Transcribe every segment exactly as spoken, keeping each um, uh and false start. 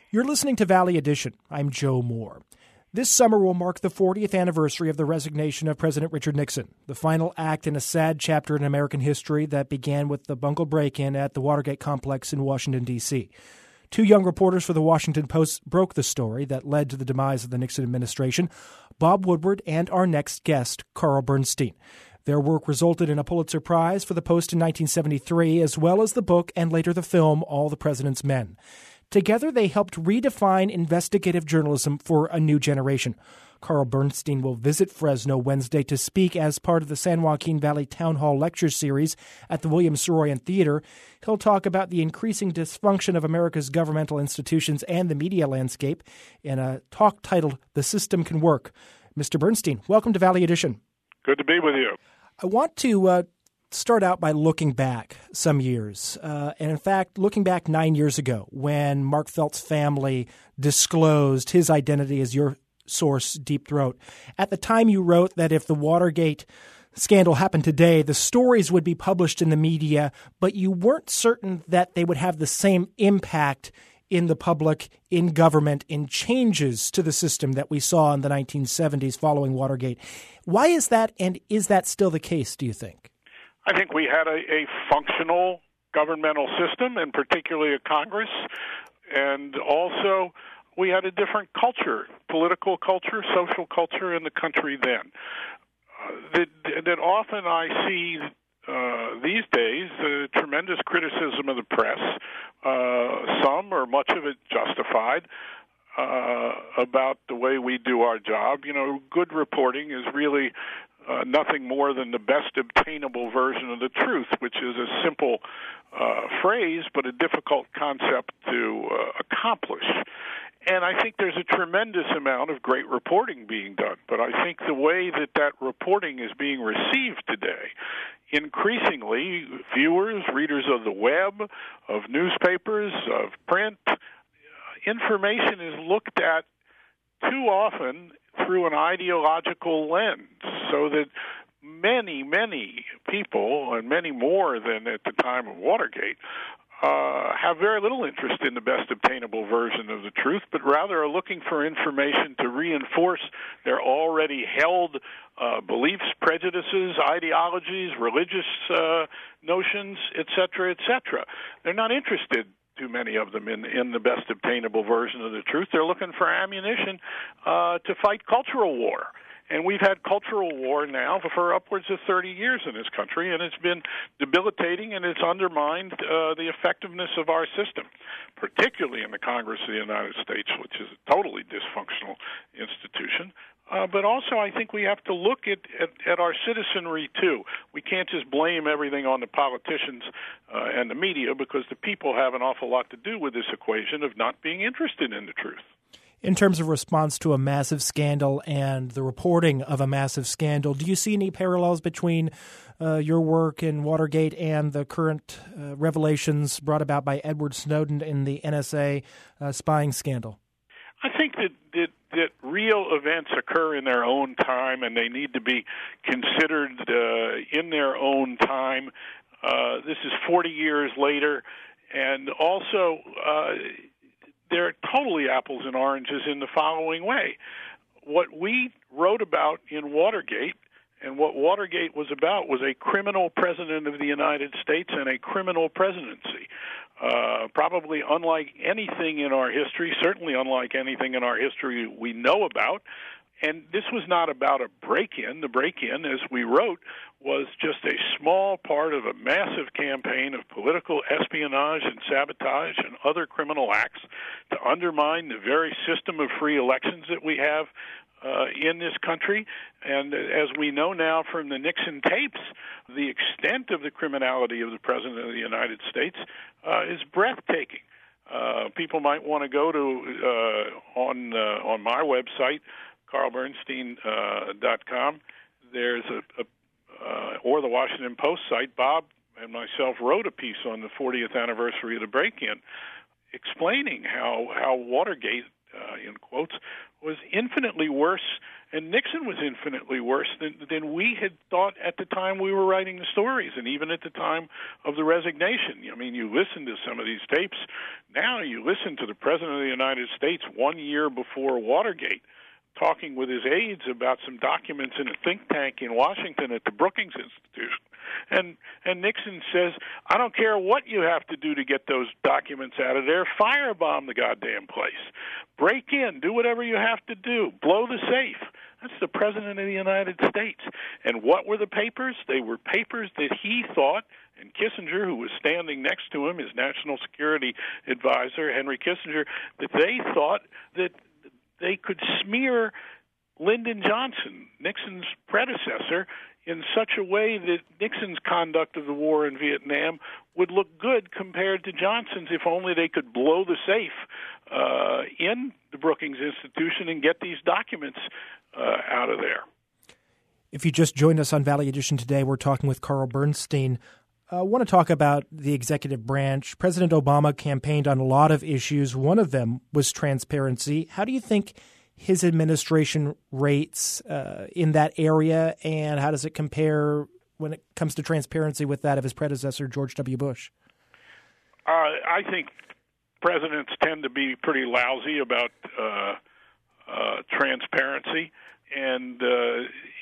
You're listening to Valley Edition. I'm Joe Moore. This summer will mark the fortieth anniversary of the resignation of President Richard Nixon, the final act in a sad chapter in American history that began with the bungled break-in at the Watergate complex in Washington, D C Two young reporters for the Washington Post broke the story that led to the demise of the Nixon administration, Bob Woodward and our next guest, Carl Bernstein. Their work resulted in a Pulitzer Prize for the Post in nineteen seventy-three, as well as the book and later the film, All the President's Men. Together, they helped redefine investigative journalism for a new generation. Carl Bernstein will visit Fresno Wednesday to speak as part of the San Joaquin Valley Town Hall Lecture Series at the William Saroyan Theater. He'll talk about the increasing dysfunction of America's governmental institutions and the media landscape in a talk titled The System Can Work. Mister Bernstein, welcome to Valley Edition. Good to be with you. I want to uh, start out by looking back some years. Uh, and in fact, looking back nine years ago when Mark Felt's family disclosed his identity as your source, Deep Throat. At the time you wrote that if the Watergate scandal happened today, the stories would be published in the media, but you weren't certain that they would have the same impact in the public, in government, in changes to the system that we saw in the nineteen seventies following Watergate. Why is that, and is that still the case, do you think? I think we had a, a functional governmental system, and particularly a Congress, and also we had a different culture, political culture, social culture in the country then. Uh, that, that often I see uh, these days the tremendous criticism of the press, uh, some or much of it justified, uh, about the way we do our job. You know, good reporting is really Uh, nothing more than the best obtainable version of the truth, which is a simple uh, phrase, but a difficult concept to uh, accomplish. And I think there's a tremendous amount of great reporting being done. But I think the way that that reporting is being received today, increasingly, viewers, readers of the web, of newspapers, of print, uh, information is looked at too often through an ideological lens, so that many, many people, and many more than at the time of Watergate, uh, have very little interest in the best obtainable version of the truth, but rather are looking for information to reinforce their already held uh, beliefs, prejudices, ideologies, religious uh, notions, et cetera, et cetera. They're not interested, too many of them, in in the best obtainable version of the truth. They're looking for ammunition uh, to fight cultural war. And we've had cultural war now for upwards of thirty years in this country, and it's been debilitating, and it's undermined uh, the effectiveness of our system, particularly in the Congress of the United States, which is a totally dysfunctional institution. Uh, but also, I think we have to look at, at, at our citizenry, too. We can't just blame everything on the politicians uh, and the media, because the people have an awful lot to do with this equation of not being interested in the truth. In terms of response to a massive scandal and the reporting of a massive scandal, do you see any parallels between uh, your work in Watergate and the current uh, revelations brought about by Edward Snowden in the N S A uh, spying scandal? I think that, that that real events occur in their own time, and they need to be considered uh, in their own time. Uh, this is forty years later, and also uh, they're totally apples and oranges in the following way. What we wrote about in Watergate, and what Watergate was about, was a criminal president of the United States and a criminal presidency. Uh, probably unlike anything in our history, certainly unlike anything in our history we know about. And this was not about a break-in. The break-in, as we wrote, was just a small part of a massive campaign of political espionage and sabotage and other criminal acts to undermine the very system of free elections that we have uh, in this country. And as we know now from the Nixon tapes, the extent of the criminality of the President of the United States uh, is breathtaking. Uh, people might want to go to uh, on uh, on my website, carl bernstein dot com. There's a, a uh, or the Washington Post site. Bob and myself wrote a piece on the fortieth anniversary of the break-in, explaining how how Watergate, uh, in quotes, was infinitely worse And Nixon was infinitely worse than, than we had thought at the time we were writing the stories, and even at the time of the resignation. I mean, you listen to some of these tapes now, you listen to the President of the United States one year before Watergate talking with his aides about some documents in a think tank in Washington at the Brookings Institution. And and Nixon says, I don't care what you have to do to get those documents out of there. Firebomb the goddamn place. Break in. Do whatever you have to do. Blow the safe. That's the President of the United States. And what were the papers? They were papers that he thought, and Kissinger, who was standing next to him, his national security advisor, Henry Kissinger, that they thought that they could smear Lyndon Johnson, Nixon's predecessor, in such a way that Nixon's conduct of the war in Vietnam would look good compared to Johnson's if only they could blow the safe uh, in the Brookings Institution and get these documents uh, out of there. If you just joined us on Valley Edition today, we're talking with Carl Bernstein. I want to talk about the executive branch. President Obama campaigned on a lot of issues. One of them was transparency. How do you think his administration rates uh, in that area, and how does it compare when it comes to transparency with that of his predecessor, George W. Bush? Uh, I think presidents tend to be pretty lousy about uh, uh, transparency, and uh,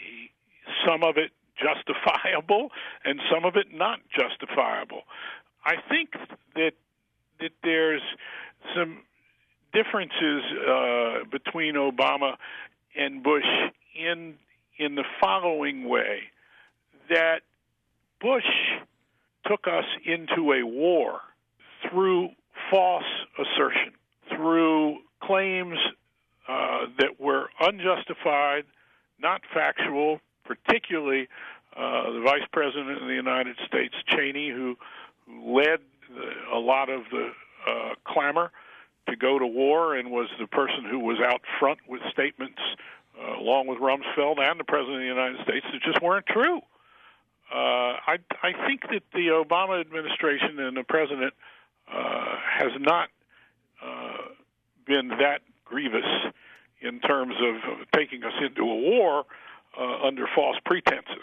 some of it justifiable and some of it not justifiable. I think that that there's some differences uh, between Obama and Bush in in the following way, that Bush took us into a war through false assertion, through claims uh, that were unjustified, not factual, particularly uh, the Vice President of the United States, Cheney, who, who led the, a lot of the uh, clamor to go to war and was the person who was out front with statements, uh, along with Rumsfeld and the President of the United States, that just weren't true. Uh, I, I think that the Obama administration and the President uh, has not uh, been that grievous in terms of, of taking us into a war uh, under false pretenses.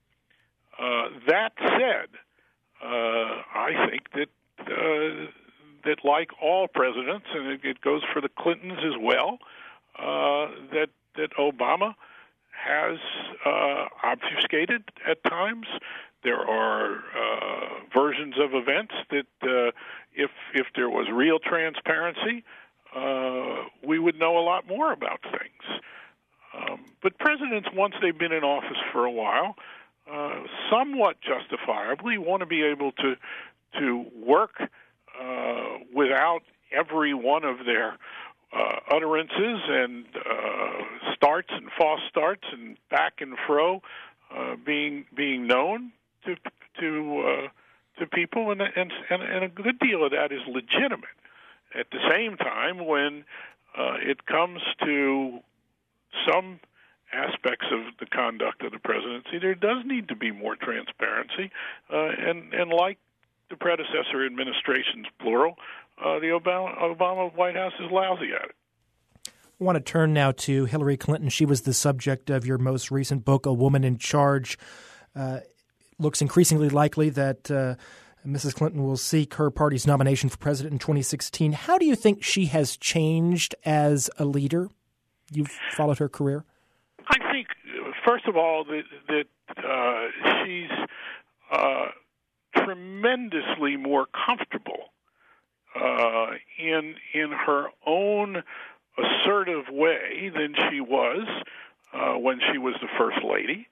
Uh, that said, uh, I think that uh, that like all presidents, and it, it goes for the Clintons as well, uh, that that Obama has uh, obfuscated at times. There are uh, versions of events that uh, if if there was real transparency, uh, we would know a lot more about things. Um, but presidents, once they've been in office for a while, uh, somewhat justifiably want to be able to to work uh, without every one of their uh, utterances and uh, starts and false starts and back and fro uh, being being known to to uh, to people, and, and and a good deal of that is legitimate. At the same time, when uh, it comes to some aspects of the conduct of the presidency, there does need to be more transparency, uh, and and like the predecessor administrations, plural, uh, the Obama, Obama White House is lousy at it. I want to turn now to Hillary Clinton. She was the subject of your most recent book, A Woman in Charge. Uh, looks increasingly likely that uh, Missus Clinton will seek her party's nomination for president in twenty sixteen. How do you think she has changed as a leader? You've followed her career. I think, first of all, that, that uh, she's uh, tremendously more comfortable uh, in in her own assertive way than she was uh, when she was the first lady,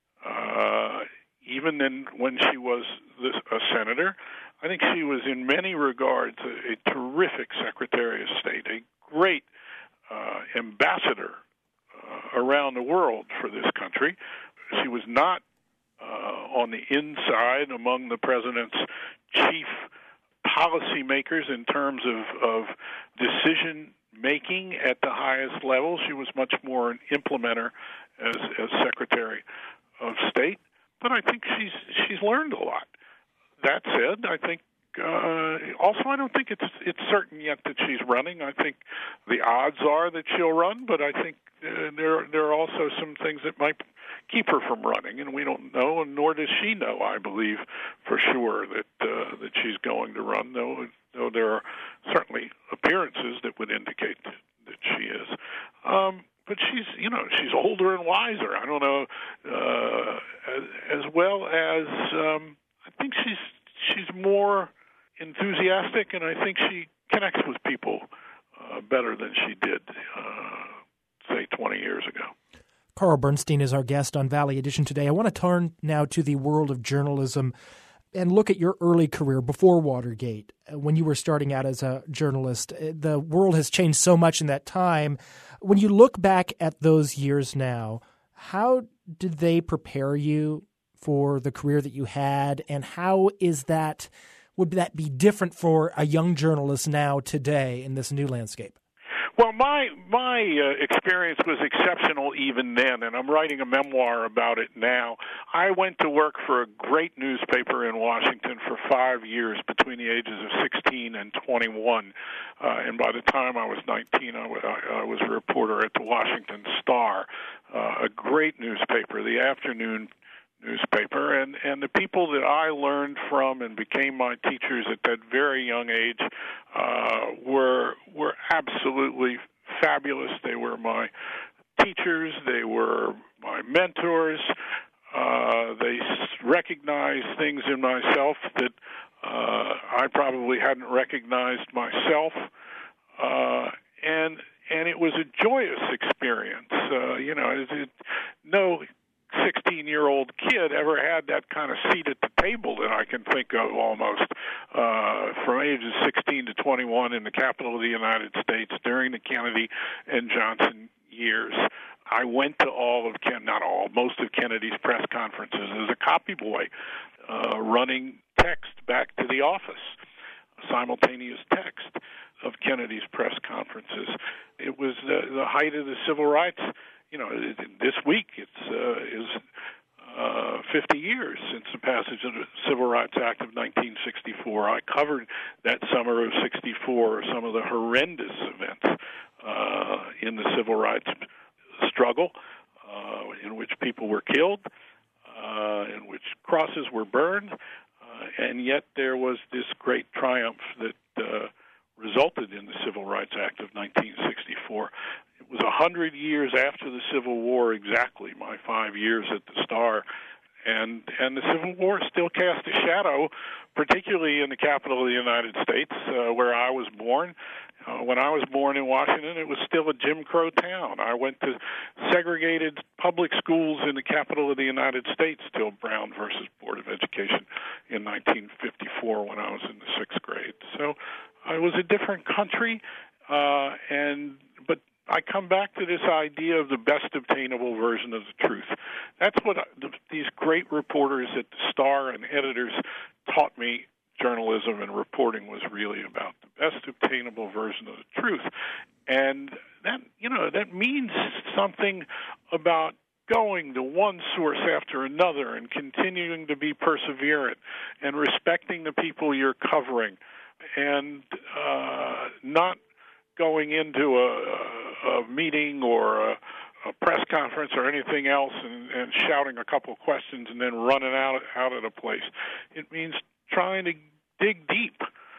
uh, even then when she was this, a senator. I think she was, in many regards, a, a terrific Secretary of State, a great uh, ambassador uh, around the world for this country. She was not uh, on the inside among the president's chief policymakers in terms of, of decision making at the highest level. She was much more an implementer as, as Secretary of State. But I think she's she's learned a lot. That said, I think uh, also I don't think it's it's certain yet that she's running. I think the odds are that she'll run, but I think uh, there there are also some things that might keep her from running, and we don't know, and nor does she know, I believe, for sure that uh, that she's going to run, though, though there are certainly appearances that would indicate that, that she is. Um, but she's, you know, she's older and wiser. I don't know, uh, as, as well as um, I think she's she's more enthusiastic, and I think she connects with people uh, better than she did, uh, say, twenty years ago. Carl Bernstein is our guest on Valley Edition today. I want to turn now to the world of journalism and look at your early career before Watergate. When you were starting out as a journalist, the world has changed so much in that time. When you look back at those years now, how did they prepare you for the career that you had, and how is that, would that be different for a young journalist now today in this new landscape? Well, my my uh, experience was exceptional even then, and I'm writing a memoir about it now. I went to work for a great newspaper in Washington for five years between the ages of sixteen and twenty-one, uh, and by the time I was nineteen, I, w- I, I was a reporter at the Washington Star, uh, a great newspaper, the afternoon newspaper, and, and the people that I learned from and became my teachers at that very young age uh, were were absolutely fabulous. They were my teachers. They were my mentors. Uh, they recognized things in myself that uh, I probably hadn't recognized myself, uh, and and it was a joyous experience. Uh, you know, it, it, no sixteen-year-old kid ever had that kind of seat at the table that I can think of almost uh, from ages sixteen to twenty-one in the capital of the United States during the Kennedy and Johnson years. I went to all of Ken, not all, most of Kennedy's press conferences as a copy boy, uh, running text back to the office, simultaneous text of Kennedy's press conferences. It was the, the height of the civil rights. You know, this week it's uh, is uh, fifty years since the passage of the Civil Rights Act of nineteen sixty-four. I covered that summer of sixty-four, some of the horrendous events uh, in the civil rights struggle, uh, in which people were killed, uh, in which crosses were burned, uh, and yet there was this great triumph that uh, resulted in the Civil Rights Act of nineteen sixty-four. It was a hundred years after the Civil War, exactly, my five years at the Star, and and the Civil War still cast a shadow, particularly in the capital of the United States, uh, where I was born. Uh, when I was born in Washington, it was still a Jim Crow town. I went to segregated public schools in the capital of the United States till Brown versus Board of Education in nineteen fifty-four when I was in the sixth grade. So it was a different country, uh, and but I come back to this idea of the best obtainable version of the truth. That's what I, the, these great reporters at the Star and editors taught me journalism and reporting was really about, the best obtainable version of the truth. And that, you know, that means something about going to one source after another and continuing to be perseverant and respecting the people you're covering and uh, not going into a, a meeting or a, a press conference or anything else and, and shouting a couple of questions and then running out out of the place. It means trying to dig deep,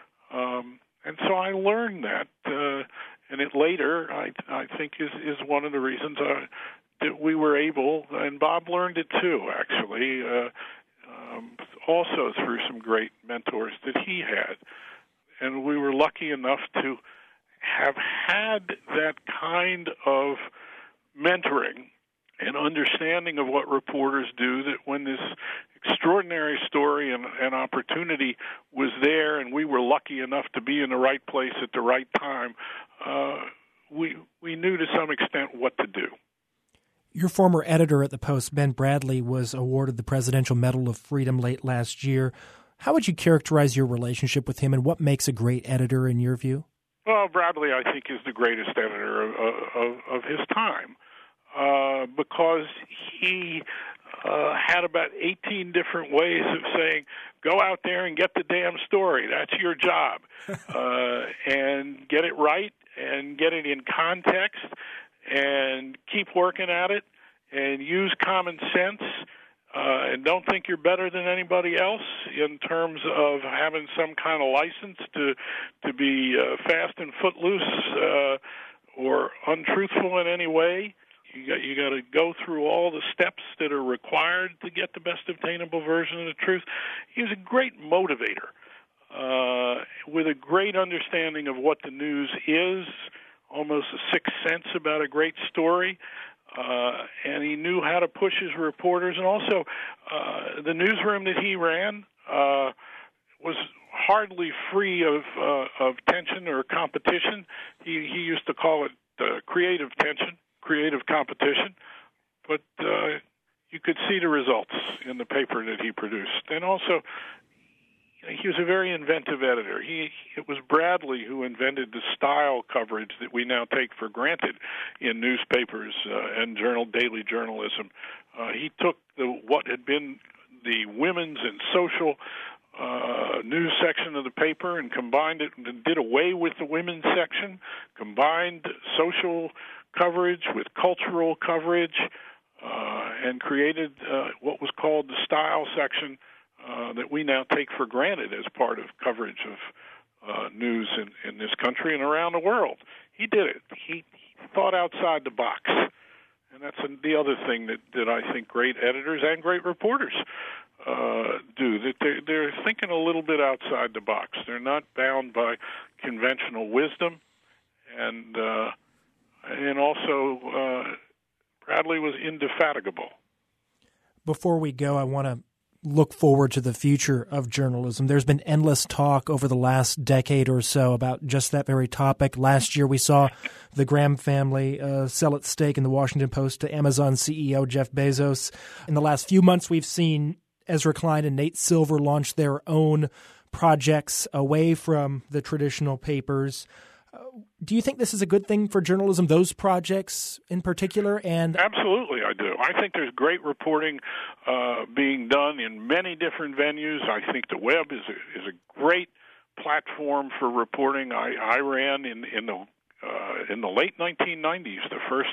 um, and so I learned that, uh, and it later I I think is is one of the reasons uh, that we were able, and Bob learned it too, actually, uh, um, also through some great mentors that he had, and we were lucky enough to have had that kind of mentoring and understanding of what reporters do, that when this extraordinary story and, and opportunity was there and we were lucky enough to be in the right place at the right time, uh, we we knew to some extent what to do. Your former editor at the Post, Ben Bradley, was awarded the Presidential Medal of Freedom late last year. How would you characterize your relationship with him, and what makes a great editor in your view? Well, Bradley, I think, is the greatest editor of, of, of his time uh, because he uh, had about eighteen different ways of saying, go out there and get the damn story. That's your job. uh, and get it right and get it in context and keep working at it and use common sense. Uh, and don't think you're better than anybody else in terms of having some kind of license to to be uh, fast and footloose uh, or untruthful in any way. You got you got to go through all the steps that are required to get the best obtainable version of the truth. He was a great motivator uh, with a great understanding of what the news is, almost a sixth sense about a great story. Uh, and he knew how to push his reporters. And also, uh, the newsroom that he ran uh, was hardly free of uh, of tension or competition. He, he used to call it uh, creative tension, creative competition. But uh, you could see the results in the paper that he produced. And also, he was a very inventive editor. He it was Bradley who invented the style coverage that we now take for granted in newspapers uh, and journal daily journalism. Uh, he took the what had been the women's and social uh, news section of the paper and combined it and did away with the women's section, combined social coverage with cultural coverage, uh, and created uh, what was called the style section. Uh, that we now take for granted as part of coverage of uh, news in, in this country and around the world. He did it. He, he thought outside the box. And that's a, the other thing that, that I think great editors and great reporters uh, do, that they're, they're thinking a little bit outside the box. They're not bound by conventional wisdom. And, uh, and also, uh, Bradley was indefatigable. Before we go, I want to look forward to the future of journalism. There's been endless talk over the last decade or so about just that very topic. Last year, we saw the Graham family uh, sell its stake in the Washington Post to Amazon C E O Jeff Bezos. In the last few months, we've seen Ezra Klein and Nate Silver launch their own projects away from the traditional papers. Uh, do you think this is a good thing for journalism, those projects in particular? And absolutely, I do. I think there's great reporting uh, being done in many different venues. I think the web is a, is a great platform for reporting. I, I ran in in the uh, in the late nineteen nineties the first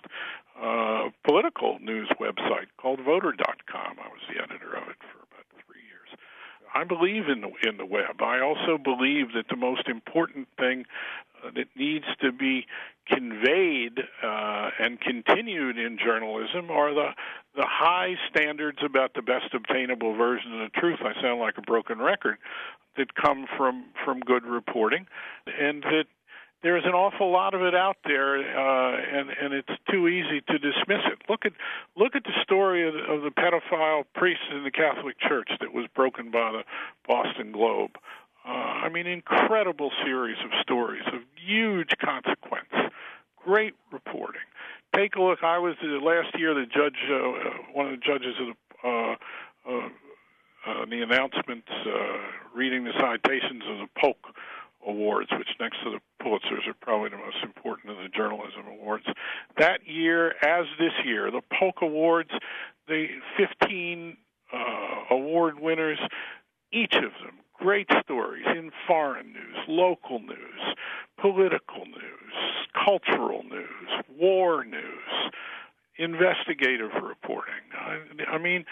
uh, political news website called voter dot com. I was the editor of it for about three years. I believe in the in the web. I also believe that the most important thing that needs to be conveyed uh, and continued in journalism are the the high standards about the best obtainable version of the truth. I sound like a broken record, that come from, from good reporting, and that there's an awful lot of it out there, uh, and, and it's too easy to dismiss it. Look at look at the story of the, of the pedophile priest in the Catholic Church that was broken by the Boston Globe. Uh, I mean, incredible series of stories of huge consequence. Great reporting. Take a look. I was uh, last year the judge, uh, one of the judges of the, uh, uh, uh, the announcements, uh, reading the citations of the Polk Awards, which next to the Pulitzers are probably the most important of the journalism awards. That year, as this year, the Polk Awards, the fifteen uh, award winners, each of them great stories in foreign news, local news, political news, cultural news, war news, investigative reporting. I, I mean,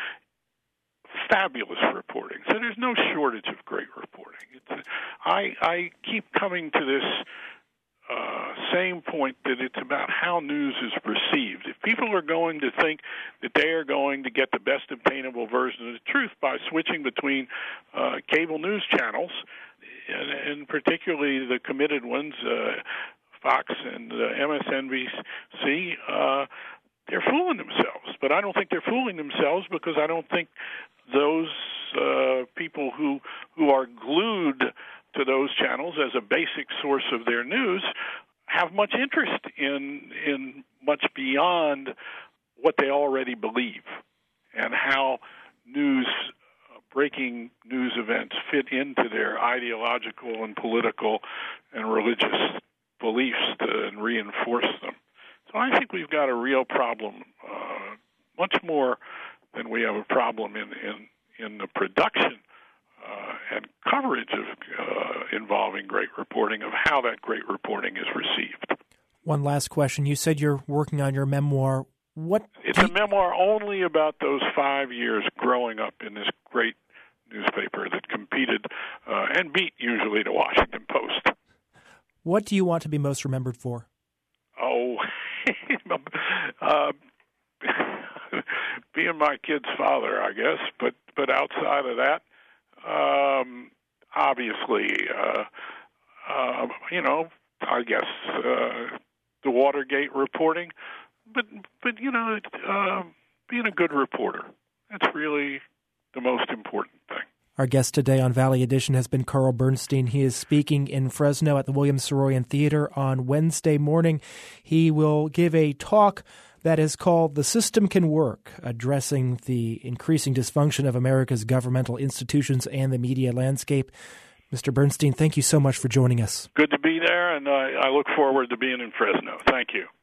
fabulous reporting. So there's no shortage of great reporting. It's, I, I keep coming to this uh, same point that it's about how news is perceived. If people are going to think that they are going to get the best obtainable version of the truth by switching between uh, cable news channels, and, and particularly the committed ones, uh, Fox and uh, M S N B C, uh, they're fooling themselves. But I don't think they're fooling themselves because I don't think those uh, people who who are glued to those channels as a basic source of their news have much interest in in much beyond what they already believe and how news, uh, breaking news events fit into their ideological and political and religious beliefs to, and reinforce them. So I think we've got a real problem, uh, much more then we have a problem in in, in the production uh, and coverage of uh, involving great reporting, of how that great reporting is received. One last question. You said you're working on your memoir. What? It's a memoir only about those five years growing up in this great newspaper that competed uh, and beat usually the Washington Post. What do you want to be most remembered for? Oh, uh, being my kid's father, I guess. But but outside of that, um, obviously, uh, uh, you know, I guess uh, the Watergate reporting. But but you know, uh, being a good reporter, that's really the most important thing. Our guest today on Valley Edition has been Carl Bernstein. He is speaking in Fresno at the William Saroyan Theater on Wednesday morning. He will give a talk that is called The System Can Work, addressing the increasing dysfunction of America's governmental institutions and the media landscape. Mister Bernstein, thank you so much for joining us. Good to be there, and I, I look forward to being in Fresno. Thank you.